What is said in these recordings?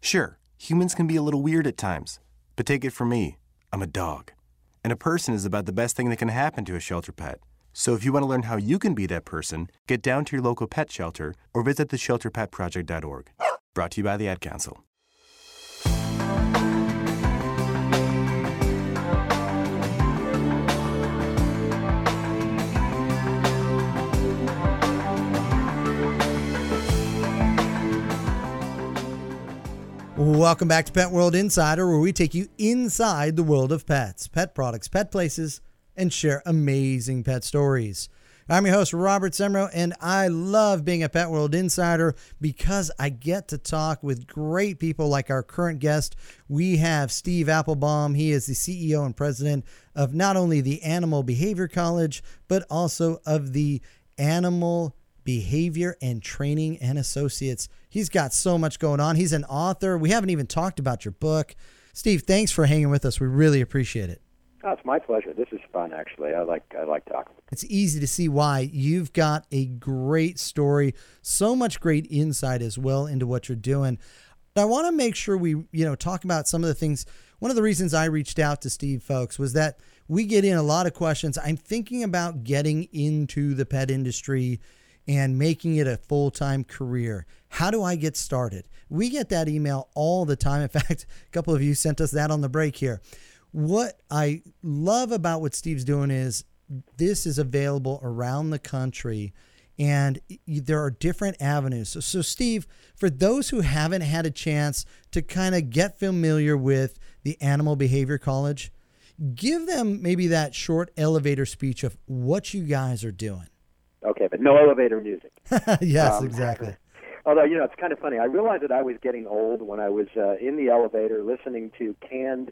Sure, humans can be a little weird at times, but take it from me, I'm a dog. And a person is about the best thing that can happen to a shelter pet. So if you want to learn how you can be that person, get down to your local pet shelter or visit theshelterpetproject.org. Brought to you by the Ad Council. Welcome back to Pet World Insider, where we take you inside the world of pets, pet products, pet places, and share amazing pet stories. I'm your host, Robert Semro, and I love being a Pet World Insider because I get to talk with great people like our current guest. We have Steve Applebaum. He is the CEO and president of not only the Animal Behavior College, but also of the Animal Behavior and Training and Associates. He's got so much going on. He's an author. We haven't even talked about your book. Steve, thanks for hanging with us. We really appreciate it. Oh, it's my pleasure. This is fun, actually. I like talking. It's easy to see why. You've got a great story, so much great insight as well into what you're doing. I want to make sure we, talk about some of the things. One of the reasons I reached out to Steve, folks, was that we get in a lot of questions. I'm thinking about getting into the pet industry and making it a full-time career. How do I get started? We get that email all the time. In fact, a couple of you sent us that on the break here. What I love about what Steve's doing is this is available around the country, and there are different avenues. So Steve, for those who haven't had a chance to kind of get familiar with the Animal Behavior College, give them maybe that short elevator speech of what you guys are doing. Okay, but no elevator music. Yes, exactly. Although, it's kind of funny. I realized that I was getting old when I was in the elevator listening to canned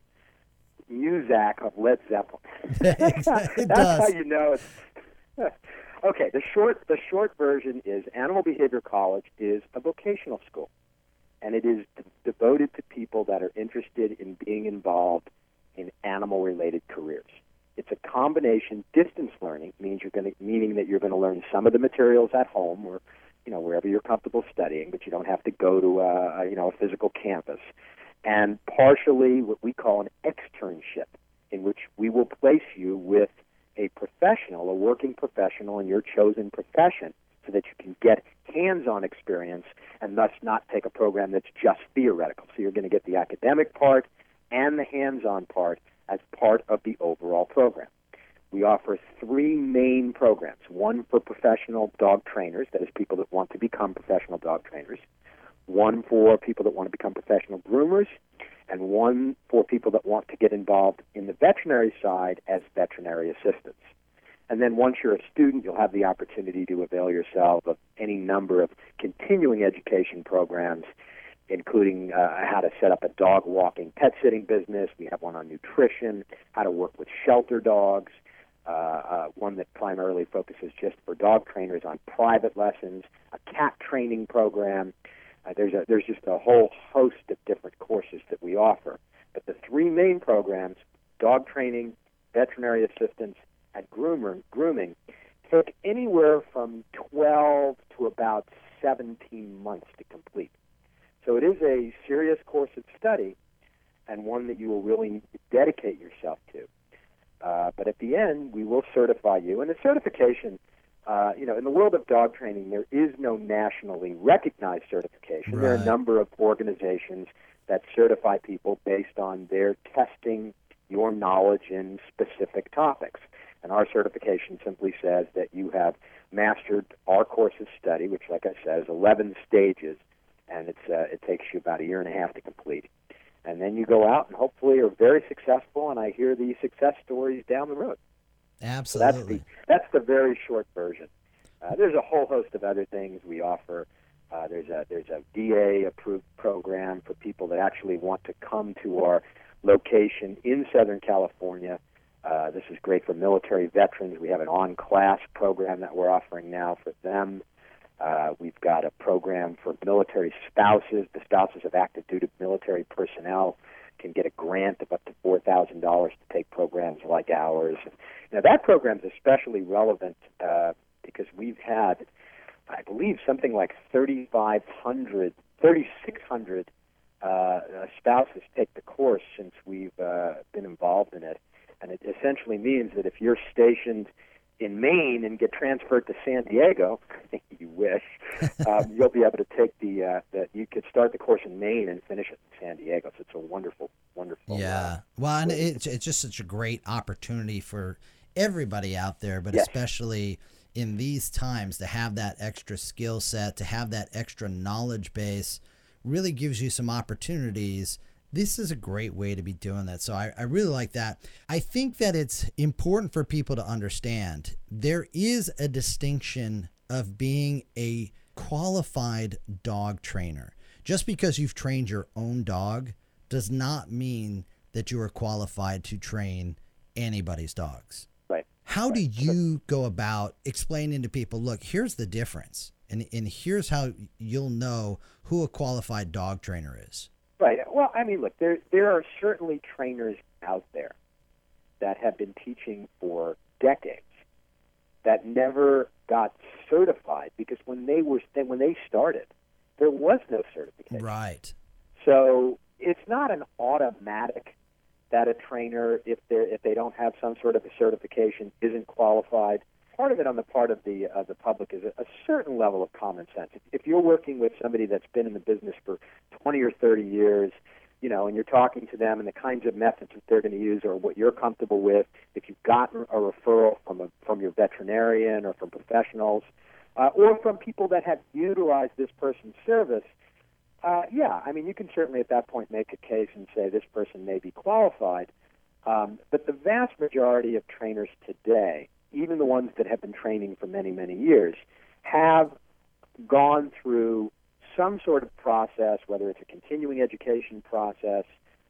Muzak of Led Zeppelin. That's how you know it's... Okay, the short version is Animal Behavior College is a vocational school, and it is devoted to people that are interested in being involved in animal-related careers. It's a combination. Distance learning meaning that you're going to learn some of the materials at home or wherever you're comfortable studying, but you don't have to go to a physical campus. And partially what we call an externship, in which we will place you with a professional, a working professional in your chosen profession, so that you can get hands-on experience and thus not take a program that's just theoretical. So you're going to get the academic part and the hands-on part as part of the overall program. We offer three main programs, one for professional dog trainers, that is people that want to become professional dog trainers, one for people that want to become professional groomers, and one for people that want to get involved in the veterinary side as veterinary assistants. And then once you're a student, you'll have the opportunity to avail yourself of any number of continuing education programs, including how to set up a dog walking pet sitting business. We have one on nutrition, how to work with shelter dogs, one that primarily focuses just for dog trainers on private lessons, a cat training program. There's just a whole host of different courses that we offer. But the three main programs, dog training, veterinary assistance, and grooming, take anywhere from 12 to about 17 months to complete. So it is a serious course of study and one that you will really need to dedicate yourself to. But at the end, we will certify you. And the certification, in the world of dog training, there is no nationally recognized certification. Right. There are a number of organizations that certify people based on their testing your knowledge in specific topics. And our certification simply says that you have mastered our course of study, which, like I said, is 11 stages, and it takes you about a year and a half to complete. And then you go out and hopefully are very successful, and I hear the success stories down the road. Absolutely. So that's the very short version. There's a whole host of other things we offer. There's a VA-approved program for people that actually want to come to our location in Southern California. This is great for military veterans. We have an on-class program that we're offering now for them. We've got a program for military spouses. The spouses of active duty military personnel can get a grant of up to $4,000 to take programs like ours. Now, that program is especially relevant because we've had, I believe, something like 3,600 spouses take the course since we've been involved in it. And it essentially means that if you're stationed in Maine and get transferred to San Diego, you wish, you'll be able to take you could start the course in Maine and finish it in San Diego. So it's a wonderful. Yeah. Well, and it's just such a great opportunity for everybody out there, but yes. especially in these times, to have that extra skill set, to have that extra knowledge base, really gives you some opportunities. This is a great way to be doing that. So I really like that. I think that it's important for people to understand there is a distinction of being a qualified dog trainer. Just because you've trained your own dog does not mean that you are qualified to train anybody's dogs. Right. How do you go about explaining to people, look, here's the difference, and here's how you'll know who a qualified dog trainer is? Right. Well, I mean, look, there are certainly trainers out there that have been teaching for decades that never got certified because when they started, there was no certification. Right. So it's not an automatic that a trainer, if they don't have some sort of a certification, isn't qualified. Part of it on the part of the public is a certain level of common sense. If you're working with somebody that's been in the business for 20 or 30 years, and you're talking to them and the kinds of methods that they're going to use or what you're comfortable with, if you've gotten a referral from your veterinarian or from professionals or from people that have utilized this person's service, you can certainly at that point make a case and say this person may be qualified. But the vast majority of trainers today, even the ones that have been training for many, many years, have gone through some sort of process, whether it's a continuing education process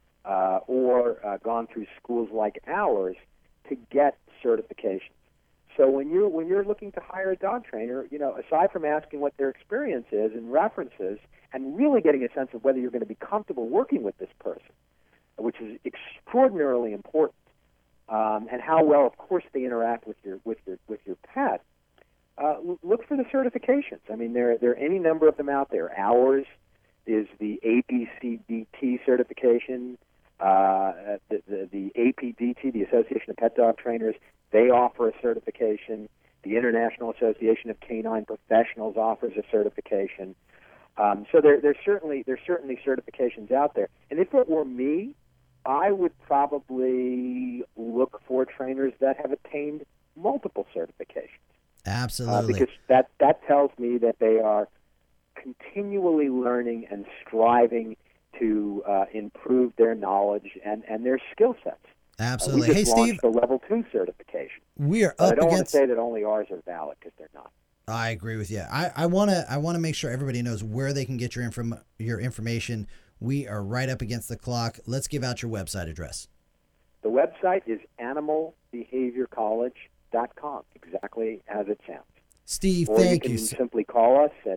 or gone through schools like ours to get certifications. So when you're looking to hire a dog trainer, aside from asking what their experience is and references, and really getting a sense of whether you're going to be comfortable working with this person, which is extraordinarily important, and how well, of course, they interact with your pet. Look for the certifications. I mean, there are any number of them out there. Ours is the APCDT certification. The APDT, the Association of Pet Dog Trainers, they offer a certification. The International Association of Canine Professionals offers a certification. So there's certainly certifications out there. And if it were me, I would probably look for trainers that have attained multiple certifications. Absolutely. Because that tells me that they are continually learning and striving to improve their knowledge and their skill sets. Absolutely. We just launched Steve, the Level 2 certification. We are but up I don't want to against. say that only ours are valid because they're not. I agree with you. I want to make sure everybody knows where they can get your information. We are right up against the clock. Let's give out your website address. The website is animalbehaviorcollege.com, exactly as it sounds. Steve, or thank you you. can simply call us at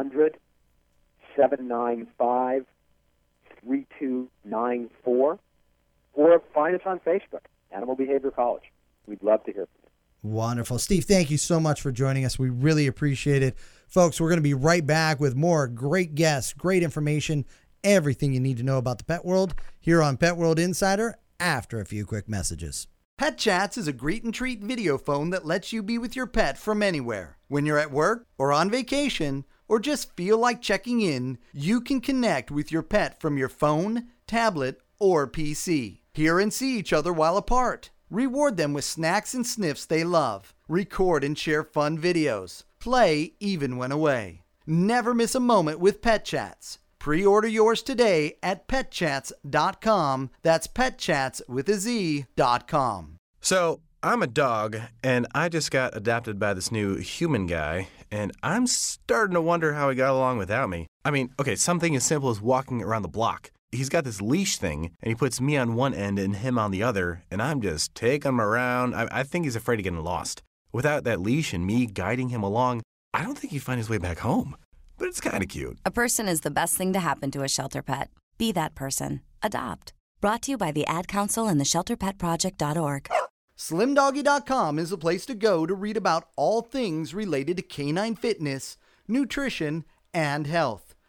800-795-3294, or find us on Facebook, Animal Behavior College. We'd love to hear from you. Wonderful. Steve, thank you so much for joining us. We really appreciate it. Folks, we're going to be right back with more great guests, great information, everything you need to know about the pet world here on Pet World Insider after a few quick messages. Pet Chats is a greet and treat video phone that lets you be with your pet from anywhere. When you're at work or on vacation or just feel like checking in, you can connect with your pet from your phone, tablet, or PC. Hear and see each other while apart. Reward them with snacks and sniffs they love. Record and share fun videos. Play even when away. Never miss a moment with Pet Chats. Pre-order yours today at petchats.com. That's petchats with a Z.com. So, I'm a dog, and I just got adopted by this new human guy, and I'm starting to wonder how he got along without me. I mean, okay, something as simple as walking around the block. He's got this leash thing, and he puts me on one end and him on the other, and I'm just taking him around. I think he's afraid of getting lost. Without that leash and me guiding him along, I don't think he'd find his way back home. But it's kind of cute. A person is the best thing to happen to a shelter pet. Be that person. Adopt. Brought to you by the Ad Council and the ShelterPetProject.org. SlimDoggy.com is the place to go to read about all things related to canine fitness, nutrition, and health.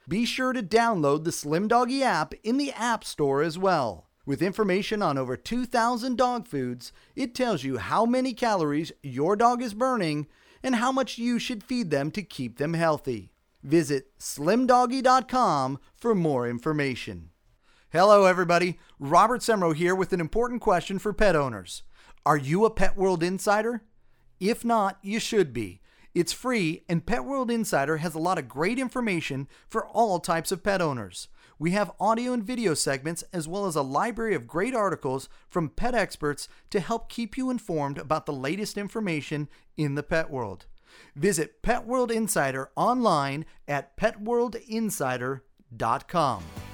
Be sure to download the Slim Doggy app in the App Store as well. With information on over 2,000 dog foods, it tells you how many calories your dog is burning and how much you should feed them to keep them healthy. Visit slimdoggy.com for more information. Hello everybody, Robert Semro here with an important question for pet owners. Are you a Pet World Insider? If not, you should be. It's free, and Pet World Insider has a lot of great information for all types of pet owners. We have audio and video segments as well as a library of great articles from pet experts to help keep you informed about the latest information in the pet world. Visit Pet World Insider online at petworldinsider.com.